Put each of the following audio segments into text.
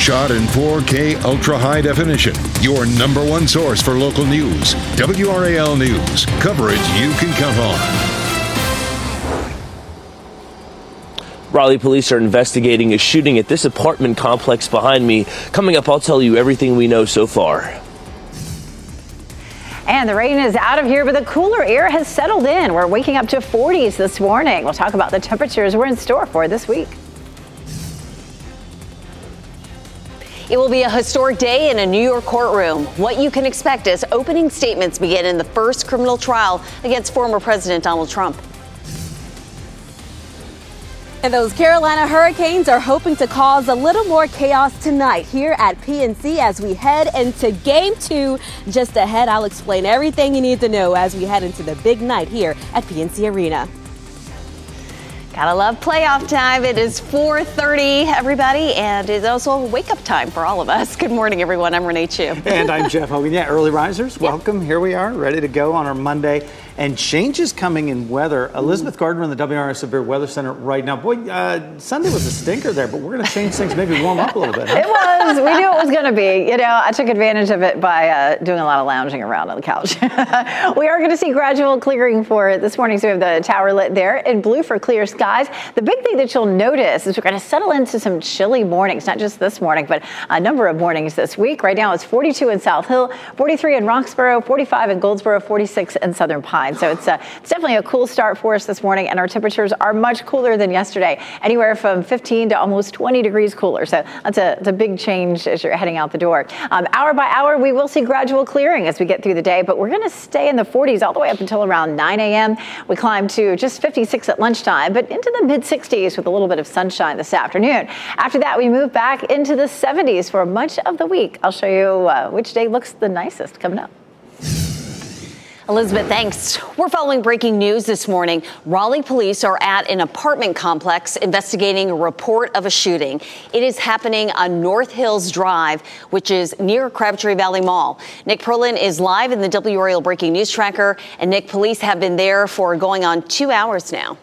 shot in 4K ultra high definition. Your number one source for local news. WRAL News. Coverage you can count on. Raleigh police are investigating a shooting at this apartment complex behind me. Coming up, I'll tell you everything we know so far. And the rain is out of here, but the cooler air has settled in. We're waking up to 40s this morning. We'll talk about the temperatures we're in store for this week. It will be a historic day in a New York courtroom. What you can expect as opening statements begin in the first criminal trial against former President Donald Trump. And those Carolina Hurricanes are hoping to cause a little more chaos tonight here at PNC as we head into Game 2. Just ahead, I'll explain everything you need to know as we head into the big night here at PNC Arena. Gotta love playoff time. It is 4:30, everybody, and it's also wake-up time for all of us. Good morning, everyone. I'm Renee Chu. And I'm Jeff Hogan. Yeah, early risers, welcome. Here we are, ready to go on our Monday. And changes coming in weather. Elizabeth Gardner in the WRS Severe Weather Center right now. Boy, Sunday was a stinker there, but we're going to change things, maybe warm up a little bit. Huh? It was. We knew it was going to be. You know, I took advantage of it by doing a lot of lounging around on the couch. We are going to see gradual clearing for it this morning. So we have the tower lit there in blue for clear skies. The big thing that you'll notice is we're going to settle into some chilly mornings, not just this morning, but a number of mornings this week. Right now it's 42 in South Hill, 43 in Roxborough, 45 in Goldsboro, 46 in Southern Pine. So it's definitely a cool start for us this morning, and our temperatures are much cooler than yesterday, anywhere from 15 to almost 20 degrees cooler. So that's a big change as you're heading out the door. Hour by hour, we will see gradual clearing as we get through the day, but we're going to stay in the 40s all the way up until around 9 a.m. We climb to just 56 at lunchtime, but into the mid-60s with a little bit of sunshine this afternoon. After that, we move back into the 70s for much of the week. I'll show you which day looks the nicest coming up. Elizabeth, thanks. We're following breaking news this morning. Raleigh police are at an apartment complex investigating a report of a shooting. It is happening on North Hills Drive, which is near Crabtree Valley Mall. Nick Perlin is live in the WRAL Breaking News Tracker. And Nick, police have been there for going on 2 hours now.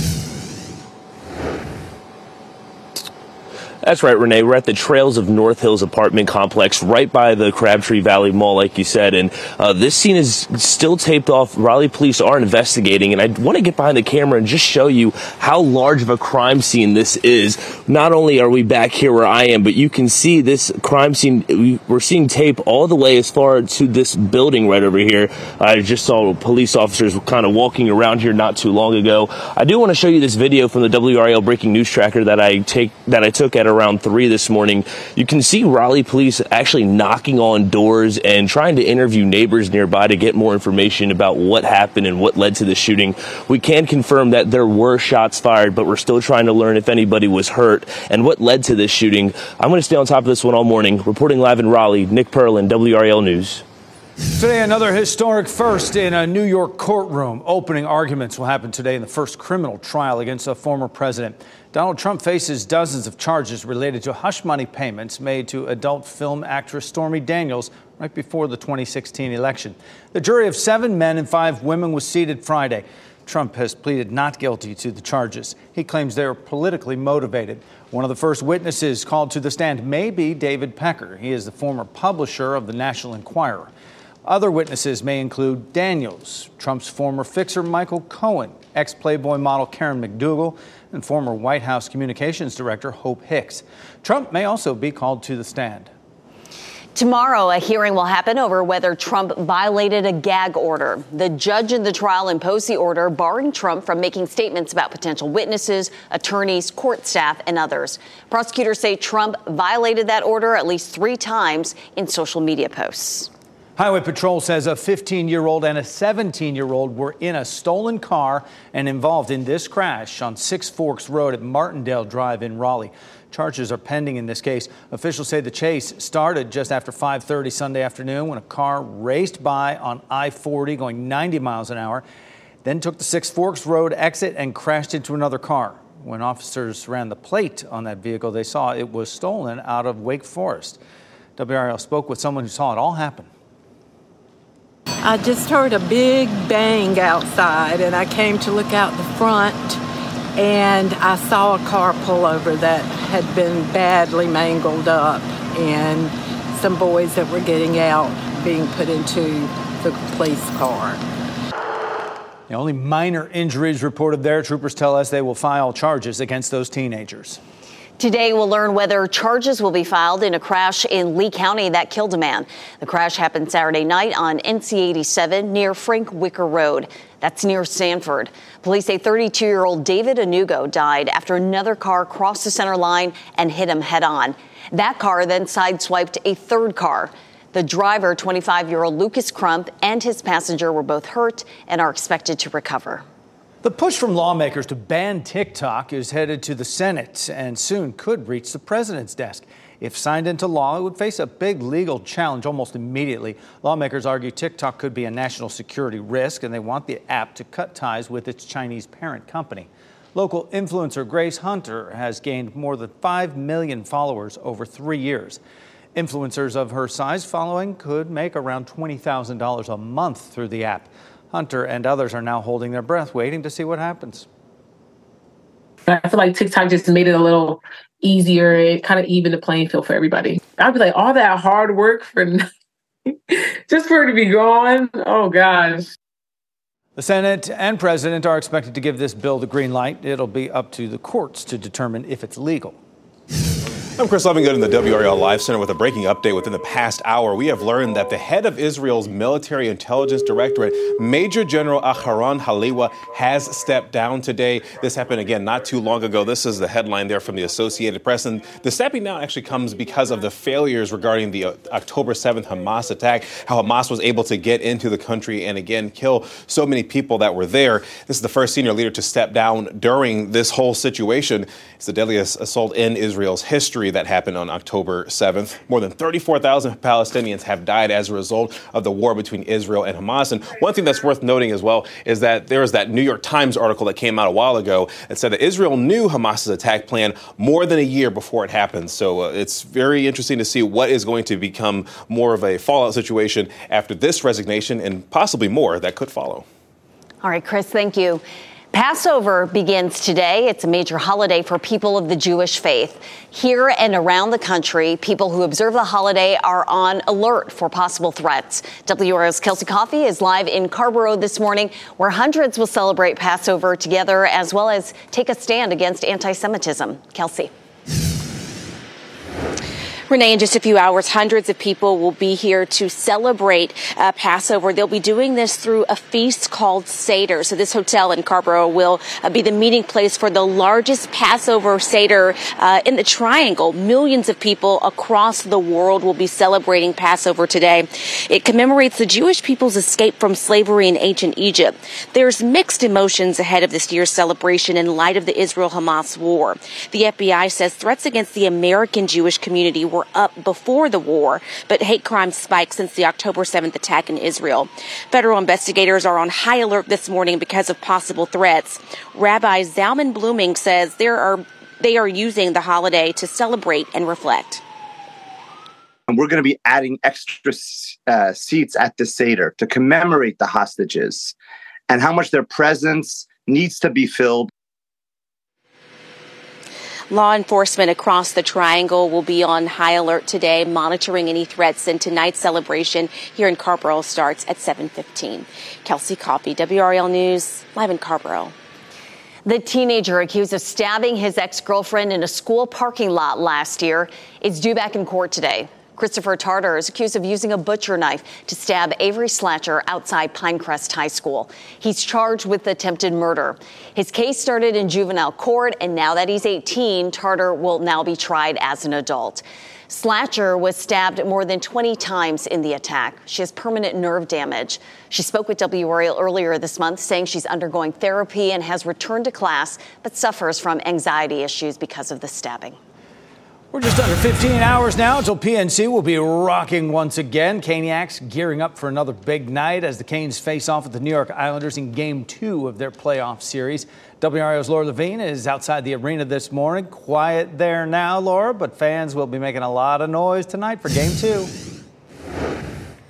That's right, Renee. We're at the Trails of North Hills apartment complex right by the Crabtree Valley Mall, like you said. And this scene is still taped off. Raleigh police are investigating. And I want to get behind the camera and just show you how large of a crime scene this is. Not only are we back here where I am, but you can see this crime scene. We're seeing tape all the way as far to this building right over here. I just saw police officers kind of walking around here not too long ago. I do want to show you this video from the WRAL Breaking News Tracker that I took at around 3 this morning. You can see Raleigh police actually knocking on doors and trying to interview neighbors nearby to get more information about what happened and what led to the shooting. We can confirm that there were shots fired, but we're still trying to learn if anybody was hurt and what led to this shooting. I'm going to stay on top of this one all morning. Reporting live in Raleigh, Nick Perlin, WRAL News. Today, another historic first in a New York courtroom. Opening arguments will happen today in the first criminal trial against a former president. Donald Trump faces dozens of charges related to hush money payments made to adult film actress Stormy Daniels right before the 2016 election. The jury of 7 men and 5 women was seated Friday. Trump has pleaded not guilty to the charges. He claims they are politically motivated. One of the first witnesses called to the stand may be David Pecker. He is the former publisher of the National Enquirer. Other witnesses may include Daniels, Trump's former fixer Michael Cohen, ex-Playboy model Karen McDougal, and former White House Communications Director Hope Hicks. Trump may also be called to the stand. Tomorrow, a hearing will happen over whether Trump violated a gag order. The judge in the trial imposed the order barring Trump from making statements about potential witnesses, attorneys, court staff, and others. Prosecutors say Trump violated that order at least 3 times in social media posts. Highway Patrol says a 15-year-old and a 17-year-old were in a stolen car and involved in this crash on Six Forks Road at Martindale Drive in Raleigh. Charges are pending in this case. Officials say the chase started just after 5:30 Sunday afternoon when a car raced by on I-40 going 90 miles an hour, then took the Six Forks Road exit and crashed into another car. When officers ran the plate on that vehicle, they saw it was stolen out of Wake Forest. WRAL spoke with someone who saw it all happen. I just heard a big bang outside, and I came to look out the front, and I saw a car pull over that had been badly mangled up, and some boys that were getting out being put into the police car. The only minor injuries reported there. Troopers tell us they will file charges against those teenagers. Today, we'll learn whether charges will be filed in a crash in Lee County that killed a man. The crash happened Saturday night on NC 87 near Frank Wicker Road. That's near Sanford. Police say 32-year-old David Anugo died after another car crossed the center line and hit him head on. That car then sideswiped a third car. The driver, 25-year-old Lucas Crump, and his passenger were both hurt and are expected to recover. The push from lawmakers to ban TikTok is headed to the Senate and soon could reach the president's desk. If signed into law, it would face a big legal challenge almost immediately. Lawmakers argue TikTok could be a national security risk, and they want the app to cut ties with its Chinese parent company. Local influencer Grace Hunter has gained more than 5 million followers over 3 years. Influencers of her size following could make around $20,000 a month through the app. Hunter and others are now holding their breath, waiting to see what happens. I feel like TikTok just made it a little easier. It kind of evened the playing field for everybody. I'd be like, all that hard work for just for it to be gone. Oh, gosh. The Senate and President are expected to give this bill the green light. It'll be up to the courts to determine if it's legal. I'm Chris Lovingood in the WRAL Live Center with a breaking update. Within the past hour, we have learned that the head of Israel's military intelligence directorate, Major General Aharon Haliwa, has stepped down today. This happened again not too long ago. This is the headline there from the Associated Press. And the stepping down actually comes because of the failures regarding the October 7th Hamas attack, how Hamas was able to get into the country and again kill so many people that were there. This is the first senior leader to step down during this whole situation. It's the deadliest assault in Israel's history that happened on October 7th. More than 34,000 Palestinians have died as a result of the war between Israel and Hamas. And one thing that's worth noting as well is that there was that New York Times article that came out a while ago that said that Israel knew Hamas's attack plan more than a year before it happened. So it's very interesting to see what is going to become more of a fallout situation after this resignation and possibly more that could follow. All right, Chris, thank you. Passover begins today. It's a major holiday for people of the Jewish faith. Here and around the country, people who observe the holiday are on alert for possible threats. WRAL's Kelsey Coffey is live in Carrboro this morning, where hundreds will celebrate Passover together as well as take a stand against anti-Semitism. Kelsey. Renee, in just a few hours, hundreds of people will be here to celebrate Passover. They'll be doing this through a feast called Seder. So this hotel in Carrboro will be the meeting place for the largest Passover Seder in the Triangle. Millions of people across the world will be celebrating Passover today. It commemorates the Jewish people's escape from slavery in ancient Egypt. There's mixed emotions ahead of this year's celebration in light of the Israel-Hamas war. The FBI says threats against the American Jewish community were up before the war, but hate crime spiked since the October 7th attack in Israel. Federal investigators are on high alert this morning because of possible threats. Rabbi Zalman Blooming says they are using the holiday to celebrate and reflect. And we're going to be adding extra seats at the Seder to commemorate the hostages and how much their presence needs to be filled. Law enforcement across the Triangle will be on high alert today, monitoring any threats, and tonight's celebration here in Carrboro starts at 7:15. Kelsey Coffey, WRAL News, live in Carrboro. The teenager accused of stabbing his ex-girlfriend in a school parking lot last year is due back in court today. Christopher Tarter is accused of using a butcher knife to stab Avery Slatcher outside Pinecrest High School. He's charged with attempted murder. His case started in juvenile court, and now that he's 18, Tarter will now be tried as an adult. Slatcher was stabbed more than 20 times in the attack. She has permanent nerve damage. She spoke with WRAL earlier this month, saying she's undergoing therapy and has returned to class, but suffers from anxiety issues because of the stabbing. We're just under 15 hours now until PNC will be rocking once again. Caniacs gearing up for another big night as the Canes face off with the New York Islanders in Game 2 of their playoff series. WRAL's Laura Levine is outside the arena this morning. Quiet there now, Laura, but fans will be making a lot of noise tonight for Game 2.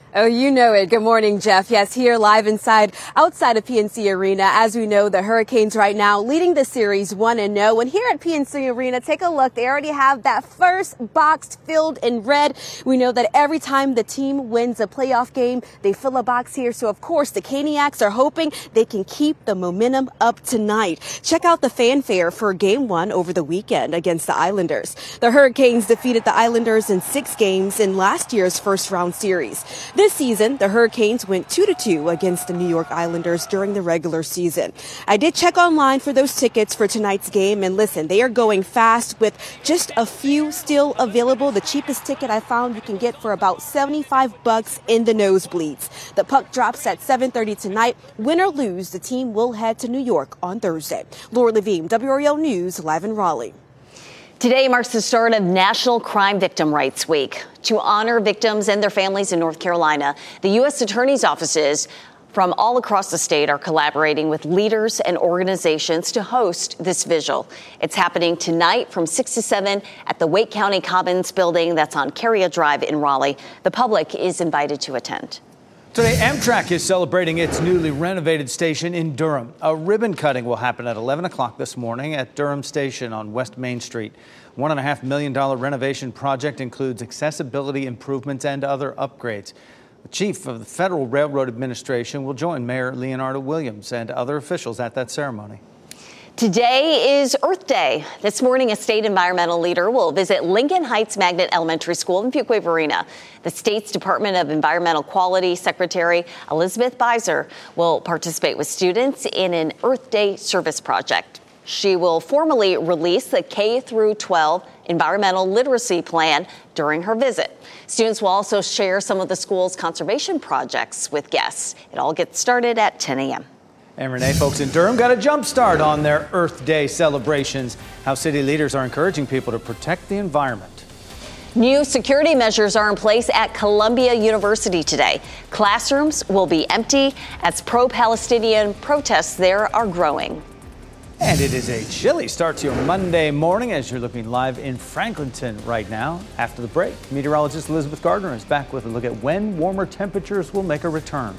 Oh, you know it. Good morning, Jeff. Yes, here live outside of PNC Arena. As we know, the Hurricanes right now leading the series 1-0. And here at PNC Arena, take a look. They already have that first box filled in red. We know that every time the team wins a playoff game, they fill a box here. So, of course, the Caniacs are hoping they can keep the momentum up tonight. Check out the fanfare for Game 1 over the weekend against the Islanders. The Hurricanes defeated the Islanders in 6 games in last year's first-round series. This season, the Hurricanes went 2-2 against the New York Islanders during the regular season. I did check online for those tickets for tonight's game, and listen, they are going fast with just a few still available. The cheapest ticket I found you can get for about $75 in the nosebleeds. The puck drops at 7:30 tonight. Win or lose, the team will head to New York on Thursday. Laura Levine, WRAL News, live in Raleigh. Today marks the start of National Crime Victim Rights Week. To honor victims and their families in North Carolina, the U.S. Attorney's offices from all across the state are collaborating with leaders and organizations to host this vigil. It's happening tonight from 6 to 7 at the Wake County Commons building that's on Carrier Drive in Raleigh. The public is invited to attend. Today, Amtrak is celebrating its newly renovated station in Durham. A ribbon cutting will happen at 11 o'clock this morning at Durham Station on West Main Street. $1.5 million renovation project includes accessibility improvements and other upgrades. The chief of the Federal Railroad Administration will join Mayor Leonardo Williams and other officials at that ceremony. Today is Earth Day. This morning, a state environmental leader will visit Lincoln Heights Magnet Elementary School in Fuquay-Varina. The state's Department of Environmental Quality Secretary Elizabeth Beiser will participate with students in an Earth Day service project. She will formally release the K-12 environmental literacy plan during her visit. Students will also share some of the school's conservation projects with guests. It all gets started at 10 a.m. And Renee, folks in Durham got a jump start on their Earth Day celebrations. How city leaders are encouraging people to protect the environment. New security measures are in place at Columbia University today. Classrooms will be empty as pro-Palestinian protests there are growing. And it is a chilly start to your Monday morning as you're looking live in Franklinton right now. After the break, meteorologist Elizabeth Gardner is back with a look at when warmer temperatures will make a return.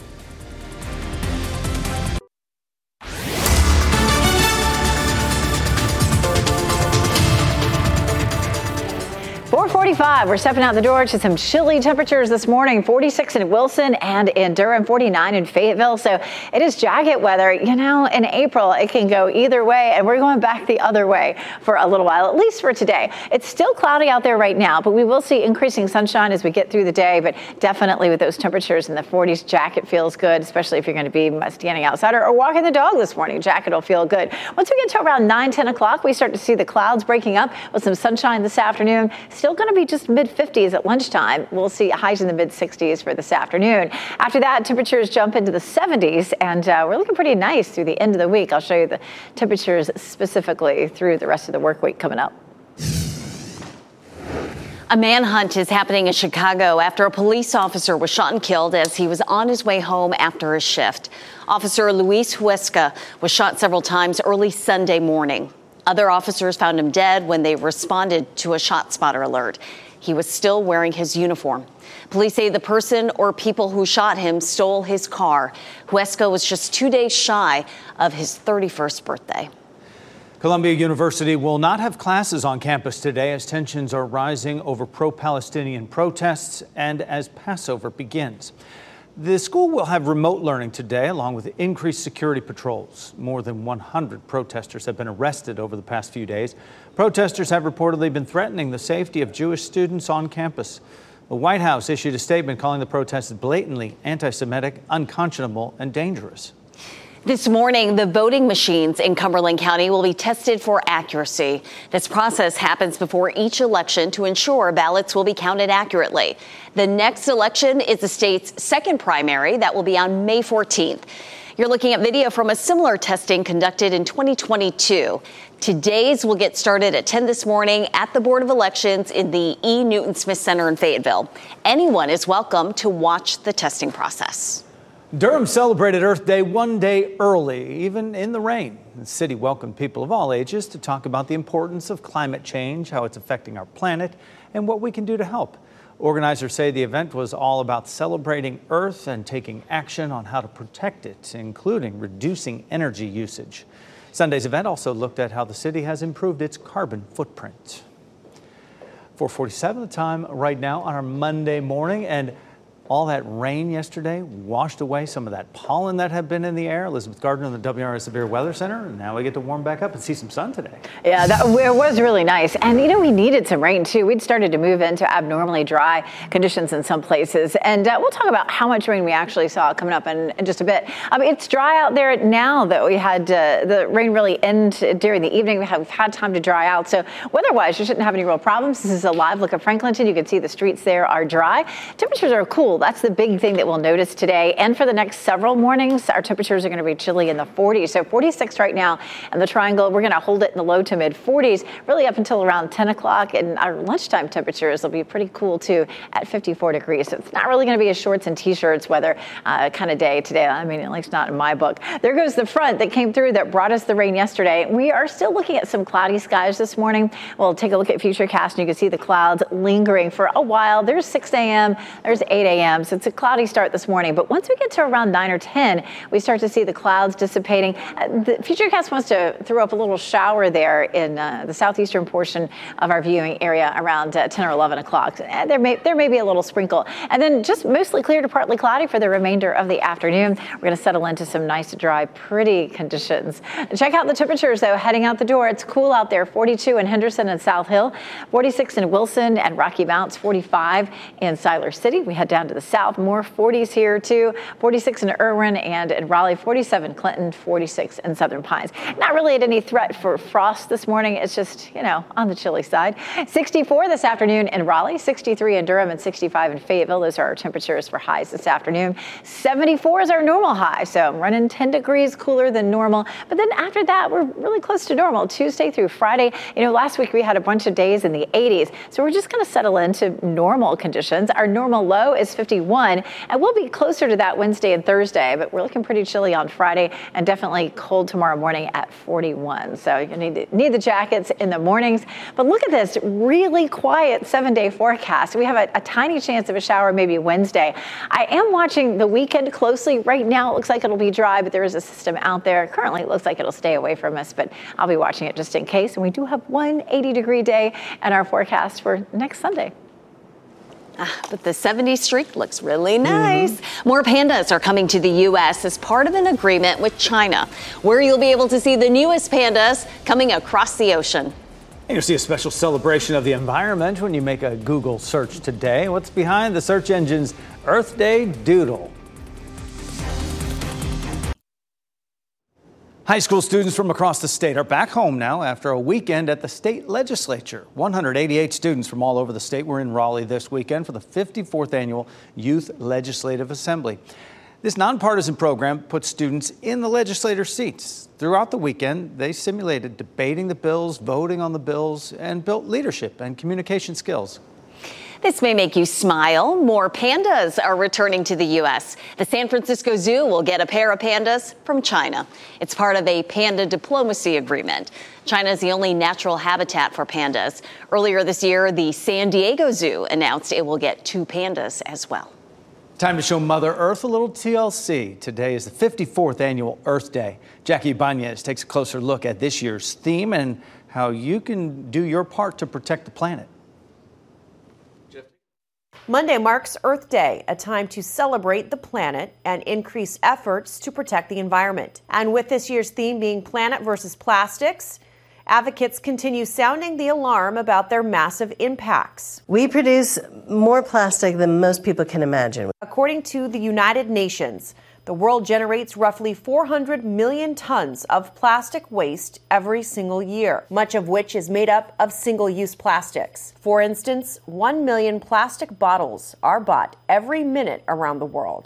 4:45. We're stepping out the door to some chilly temperatures this morning. 46 in Wilson and in Durham, 49 in Fayetteville. So it is jacket weather. You know, in April, it can go either way, and we're going back the other way for a little while, at least for today. It's still cloudy out there right now, but we will see increasing sunshine as we get through the day. But definitely with those temperatures in the 40s, jacket feels good, especially if you're going to be standing outside or walking the dog this morning. Jacket will feel good. Once we get to around 9, 10 o'clock, we start to see the clouds breaking up with some sunshine this afternoon. Still going to be just mid-50s at lunchtime. We'll see highs in the mid-60s for this afternoon. After that, temperatures jump into the 70s, and we're looking pretty nice through the end of the week. I'll show you the temperatures specifically through the rest of the work week coming up. A manhunt is happening in Chicago after a police officer was shot and killed as he was on his way home after his shift. Officer Luis Huesca was shot several times early Sunday morning. Other officers found him dead when they responded to a ShotSpotter alert. He was still wearing his uniform. Police say the person or people who shot him stole his car. Huesca was just 2 days shy of his 31st birthday. Columbia University will not have classes on campus today as tensions are rising over pro-Palestinian protests and as Passover begins. The school will have remote learning today, along with increased security patrols. More than 100 protesters have been arrested over the past few days. Protesters have reportedly been threatening the safety of Jewish students on campus. The White House issued a statement calling the protests blatantly anti-Semitic, unconscionable, and dangerous. This morning, the voting machines in Cumberland County will be tested for accuracy. This process happens before each election to ensure ballots will be counted accurately. The next election is the state's second primary that will be on May 14th. You're looking at video from a similar testing conducted in 2022. Today's will get started at 10 this morning at the Board of Elections in the E. Newton Smith Center in Fayetteville. Anyone is welcome to watch the testing process. Durham celebrated Earth Day 1 day early, even in the rain. The city welcomed people of all ages to talk about the importance of climate change, how it's affecting our planet, and what we can do to help. Organizers say the event was all about celebrating Earth and taking action on how to protect it, including reducing energy usage. Sunday's event also looked at how the city has improved its carbon footprint. 4:47 the time right now on our Monday morning, and all that rain yesterday washed away some of that pollen that had been in the air. Elizabeth Gardner in the WRAL Severe Weather Center, and now we get to warm back up and see some sun today. Yeah, it was really nice. And, we needed some rain, too. We'd started to move into abnormally dry conditions in some places. And we'll talk about how much rain we actually saw coming up in just a bit. It's dry out there now, though. We had the rain really end during the evening. We've had time to dry out. So weather-wise, you shouldn't have any real problems. This is a live look at Franklinton. You can see the streets there are dry. Temperatures are cool. That's the big thing that we'll notice today. And for the next several mornings, our temperatures are going to be chilly in the 40s. So 46 right now in the Triangle. We're going to hold it in the low to mid 40s, really up until around 10 o'clock. And our lunchtime temperatures will be pretty cool, too, at 54 degrees. So it's not really going to be a shorts and T-shirts weather kind of day today. I mean, at least not in my book. There goes the front that came through that brought us the rain yesterday. We are still looking at some cloudy skies this morning. We'll take a look at Futurecast, and you can see the clouds lingering for a while. There's 6 a.m., there's 8 a.m., so it's a cloudy start this morning. But once we get to around 9 or 10, we start to see the clouds dissipating. The Futurecast wants to throw up a little shower there in the southeastern portion of our viewing area around 10 or 11 o'clock. There may be a little sprinkle. And then just mostly clear to partly cloudy for the remainder of the afternoon. We're going to settle into some nice, dry, pretty conditions. Check out the temperatures, though, heading out the door. It's cool out there. 42 in Henderson and South Hill, 46 in Wilson and Rocky Mounts, 45 in Siler City. We head down to the south, more 40s here, too. 46 in Irwin and in Raleigh, 47 Clinton, 46 in Southern Pines. Not really at any threat for frost this morning. It's just, on the chilly side. 64 this afternoon in Raleigh, 63 in Durham, and 65 in Fayetteville. Those are our temperatures for highs this afternoon. 74 is our normal high, so I'm running 10 degrees cooler than normal. But then after that, we're really close to normal, Tuesday through Friday. Last week we had a bunch of days in the 80s, so we're just going to settle into normal conditions. Our normal low is 51, and we'll be closer to that Wednesday and Thursday, but we're looking pretty chilly on Friday and definitely cold tomorrow morning at 41. So you need the jackets in the mornings. But look at this really quiet 7-day forecast. We have a tiny chance of a shower maybe Wednesday. I am watching the weekend closely. Right now it looks like it'll be dry, but there is a system out there. Currently it looks like it'll stay away from us, but I'll be watching it just in case. And we do have one 80-degree day in our forecast for next Sunday. But the 70 streak looks really nice. More pandas are coming to the U.S. as part of an agreement with China, where you'll be able to see the newest pandas coming across the ocean. You'll see a special celebration of the environment when you make a Google search today. What's behind the search engine's Earth Day doodle? High school students from across the state are back home now after a weekend at the state legislature. 188 students from all over the state were in Raleigh this weekend for the 54th annual Youth Legislative Assembly. This nonpartisan program puts students in the legislator seats. Throughout the weekend, they simulated debating the bills, voting on the bills, and built leadership and communication skills. This may make you smile. More pandas are returning to the U.S. The San Francisco Zoo will get a pair of pandas from China. It's part of a panda diplomacy agreement. China is the only natural habitat for pandas. Earlier this year, the San Diego Zoo announced it will get 2 pandas as well. Time to show Mother Earth a little TLC. Today is the 54th annual Earth Day. Jackie Ibanez takes a closer look at this year's theme and how you can do your part to protect the planet. Monday marks Earth Day, a time to celebrate the planet and increase efforts to protect the environment. And with this year's theme being Planet versus Plastics, advocates continue sounding the alarm about their massive impacts. We produce more plastic than most people can imagine. According to the United Nations, the world generates roughly 400 million tons of plastic waste every single year, much of which is made up of single-use plastics. For instance, 1 million plastic bottles are bought every minute around the world.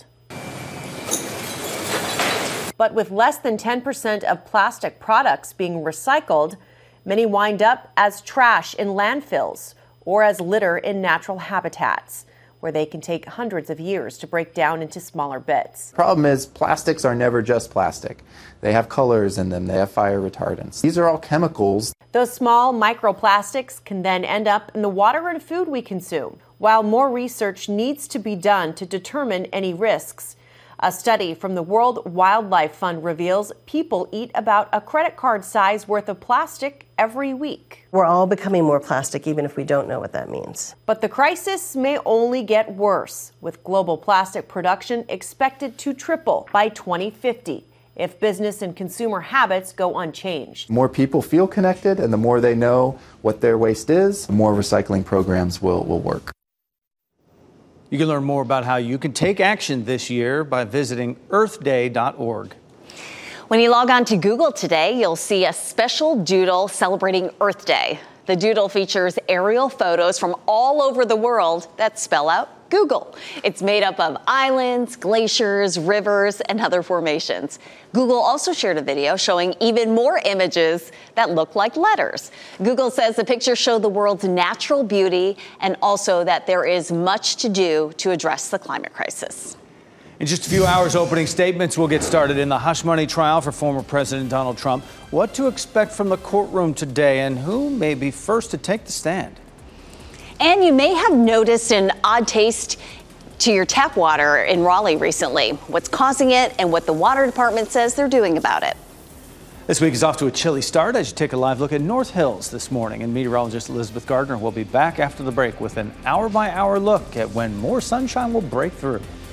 But with less than 10% of plastic products being recycled, many wind up as trash in landfills or as litter in natural habitats, where they can take hundreds of years to break down into smaller bits. Problem is, plastics are never just plastic. They have colors in them, they have fire retardants. These are all chemicals. Those small microplastics can then end up in the water and food we consume. while more research needs to be done to determine any risks. A study from the World Wildlife Fund reveals people eat about a credit card size worth of plastic every week. We're all becoming more plastic, even if we don't know what that means. But the crisis may only get worse, with global plastic production expected to triple by 2050 if business and consumer habits go unchanged. More people feel connected, and the more they know what their waste is, the more recycling programs will work. You can learn more about how you can take action this year by visiting earthday.org. When you log on to Google today, you'll see a special doodle celebrating Earth Day. The doodle features aerial photos from all over the world that spell out Google. It's made up of islands, glaciers, rivers, and other formations. Google also shared a video showing even more images that look like letters. Google says the pictures show the world's natural beauty and also that there is much to do to address the climate crisis. In just a few hours, opening statements will get started in the hush money trial for former President Donald Trump. What to expect from the courtroom today and who may be first to take the stand? And you may have noticed an odd taste to your tap water in Raleigh recently. What's causing it and what the water department says they're doing about it. This week is off to a chilly start as you take a live look at North Hills this morning. And meteorologist Elizabeth Gardner will be back after the break with an hour-by-hour look at when more sunshine will break through.